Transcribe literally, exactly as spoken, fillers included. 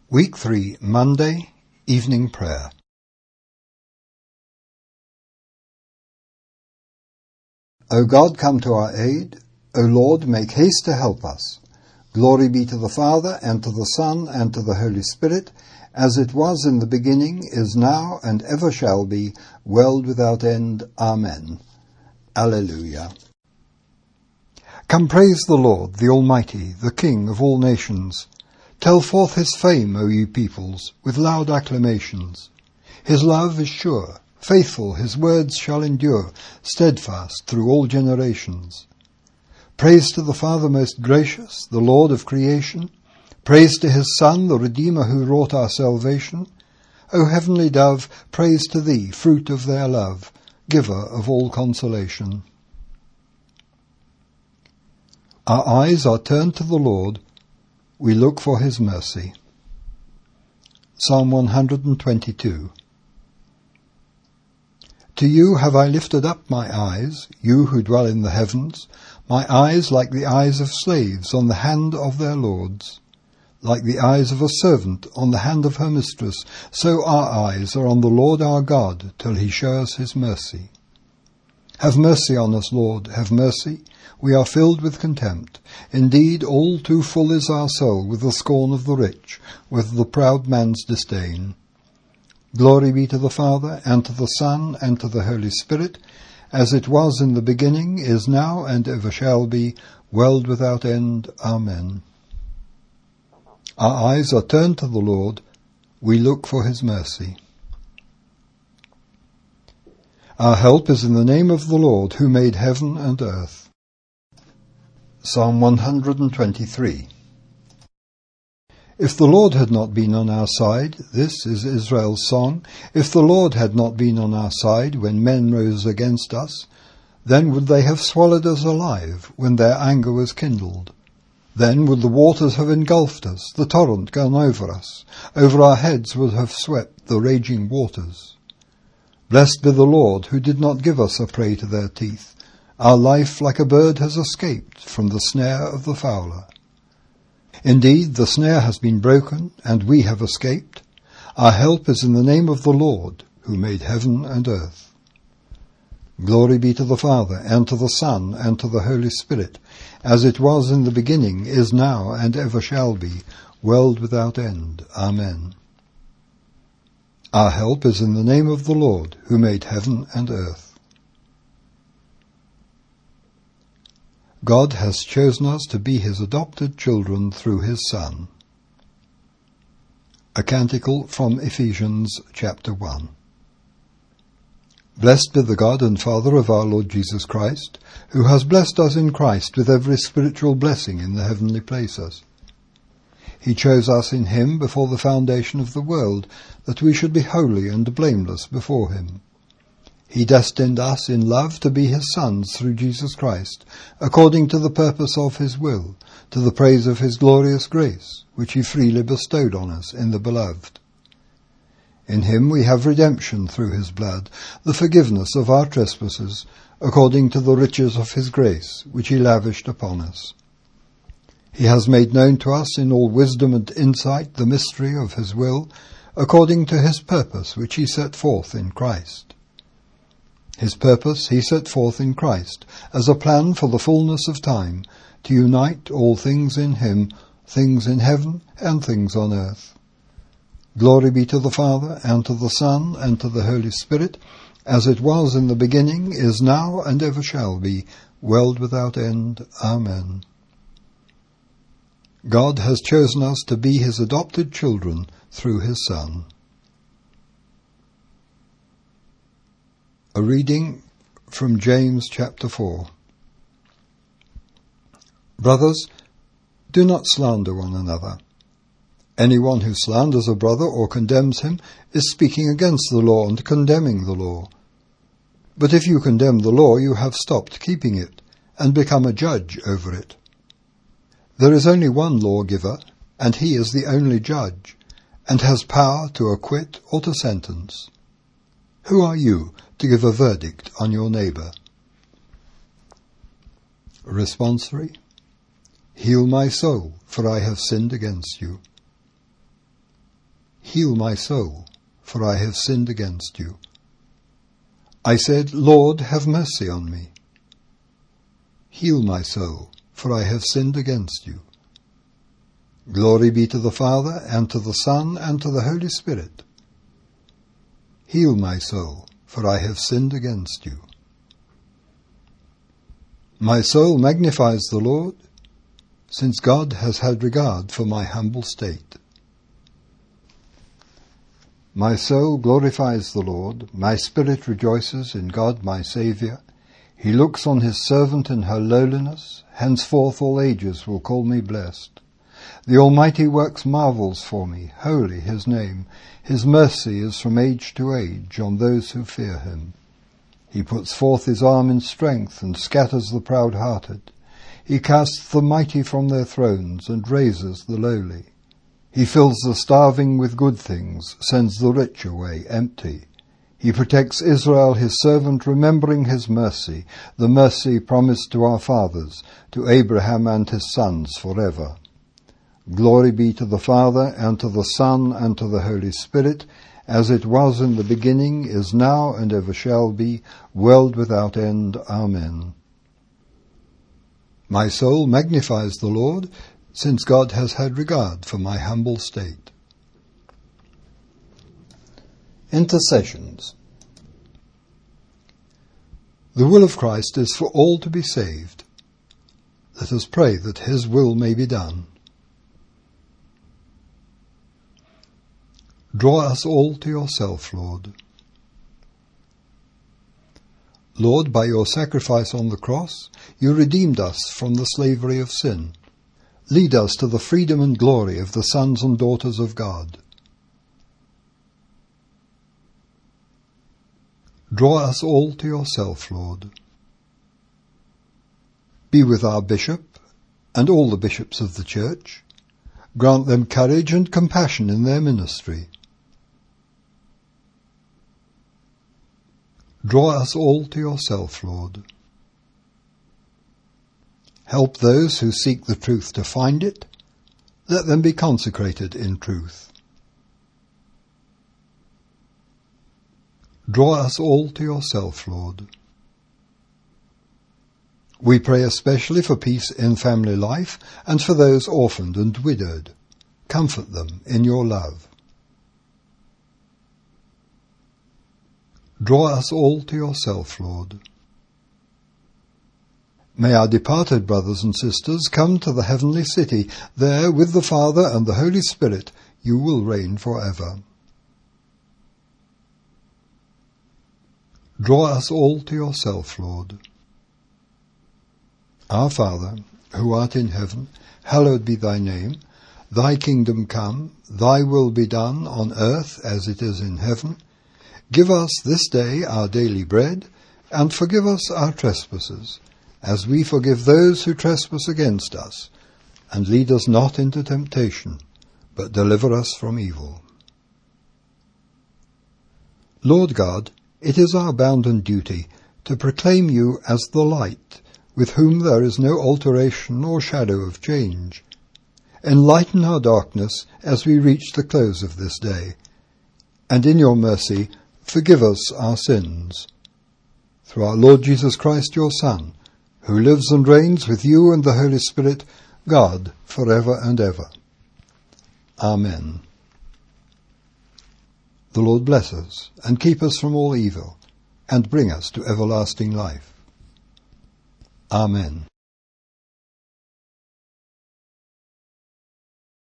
Week three, Monday, Evening Prayer. O God, come to our aid. O Lord, make haste to help us. Glory be to the Father, and to the Son, and to the Holy Spirit, as it was in the beginning, is now, and ever shall be, world without end. Amen. Alleluia. Come praise the Lord, the Almighty, the King of all nations. Tell forth his fame, O ye peoples, with loud acclamations. His love is sure, faithful, his words shall endure, steadfast through all generations. Praise to the Father most gracious, the Lord of creation. Praise to his Son, the Redeemer who wrought our salvation. O heavenly dove, praise to thee, fruit of their love, giver of all consolation. Our eyes are turned to the Lord, we look for his mercy. Psalm one hundred twenty-two. To you have I lifted up my eyes, you who dwell in the heavens, my eyes like the eyes of slaves on the hand of their lords, like the eyes of a servant on the hand of her mistress, so our eyes are on the Lord our God, till he show us his mercy. Have mercy on us, Lord, have mercy. We are filled with contempt. Indeed, all too full is our soul with the scorn of the rich, with the proud man's disdain. Glory be to the Father, and to the Son, and to the Holy Spirit, as it was in the beginning, is now, and ever shall be, world without end. Amen. Our eyes are turned to the Lord, we look for his mercy. Our help is in the name of the Lord, who made heaven and earth. Psalm one hundred twenty-three. If the Lord had not been on our side, this is Israel's song, if the Lord had not been on our side when men rose against us, then would they have swallowed us alive when their anger was kindled. Then would the waters have engulfed us, the torrent gone over us, over our heads would have swept the raging waters. Blessed be the Lord, who did not give us a prey to their teeth. Our life like a bird has escaped from the snare of the fowler. Indeed, the snare has been broken, and we have escaped. Our help is in the name of the Lord, who made heaven and earth. Glory be to the Father, and to the Son, and to the Holy Spirit, as it was in the beginning, is now, and ever shall be, world without end. Amen. Our help is in the name of the Lord, who made heaven and earth. God has chosen us to be his adopted children through his Son. A canticle from Ephesians chapter one. Blessed be the God and Father of our Lord Jesus Christ, who has blessed us in Christ with every spiritual blessing in the heavenly places. He chose us in him before the foundation of the world, that we should be holy and blameless before him. He destined us in love to be his sons through Jesus Christ, according to the purpose of his will, to the praise of his glorious grace, which he freely bestowed on us in the Beloved. In him we have redemption through his blood, the forgiveness of our trespasses, according to the riches of his grace, which he lavished upon us. He has made known to us in all wisdom and insight the mystery of his will, according to his purpose, which he set forth in Christ. His purpose he set forth in Christ, as a plan for the fullness of time, to unite all things in him, things in heaven and things on earth. Glory be to the Father, and to the Son, and to the Holy Spirit, as it was in the beginning, is now, and ever shall be, world without end. Amen. God has chosen us to be his adopted children through his Son. A reading from James chapter four. Brothers, do not slander one another. Anyone who slanders a brother or condemns him is speaking against the law and condemning the law. But if you condemn the law, you have stopped keeping it and become a judge over it. There is only one lawgiver, and he is the only judge, and has power to acquit or to sentence. Who are you to give a verdict on your neighbour? Responsory. Heal my soul, for I have sinned against you. Heal my soul, for I have sinned against you. I said, Lord, have mercy on me. Heal my soul, for I have sinned against you. Glory be to the Father, and to the Son, and to the Holy Spirit. Heal my soul, for I have sinned against you. My soul magnifies the Lord, since God has had regard for my humble state. My soul glorifies the Lord, my spirit rejoices in God my Saviour. He looks on his servant in her lowliness, henceforth all ages will call me blessed. The Almighty works marvels for me, holy his name. His mercy is from age to age on those who fear him. He puts forth his arm in strength and scatters the proud-hearted. He casts the mighty from their thrones and raises the lowly. He fills the starving with good things, sends the rich away empty. He protects Israel his servant, remembering his mercy, the mercy promised to our fathers, to Abraham and his sons forever. Glory be to the Father, and to the Son, and to the Holy Spirit, as it was in the beginning, is now, and ever shall be, world without end. Amen. My soul magnifies the Lord, since God has had regard for my humble state. Intercessions. The will of Christ is for all to be saved. Let us pray that his will may be done. Draw us all to yourself, Lord. Lord, by your sacrifice on the cross, you redeemed us from the slavery of sin. Lead us to the freedom and glory of the sons and daughters of God. Draw us all to yourself, Lord. Be with our bishop and all the bishops of the Church. Grant them courage and compassion in their ministry. Draw us all to yourself, Lord. Help those who seek the truth to find it. Let them be consecrated in truth. Draw us all to yourself, Lord. We pray especially for peace in family life and for those orphaned and widowed. Comfort them in your love. Draw us all to yourself, Lord. May our departed brothers and sisters come to the heavenly city. There, with the Father and the Holy Spirit, you will reign forever. Draw us all to yourself, Lord. Our Father, who art in heaven, hallowed be thy name. Thy kingdom come, thy will be done on earth as it is in heaven. Give us this day our daily bread, and forgive us our trespasses, as we forgive those who trespass against us. And lead us not into temptation, but deliver us from evil. Lord God, it is our bounden duty to proclaim you as the light, with whom there is no alteration or shadow of change. Enlighten our darkness as we reach the close of this day, and in your mercy forgive us our sins. Through our Lord Jesus Christ, your Son, who lives and reigns with you and the Holy Spirit, God, for ever and ever. Amen. The Lord bless us and keep us from all evil, and bring us to everlasting life. Amen.